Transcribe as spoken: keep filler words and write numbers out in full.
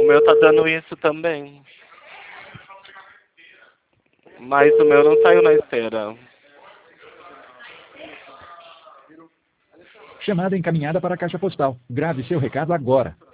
O meu tá dando isso também. Mas o meu não saiu na esteira. Chamada encaminhada para a caixa postal. Grave seu recado agora.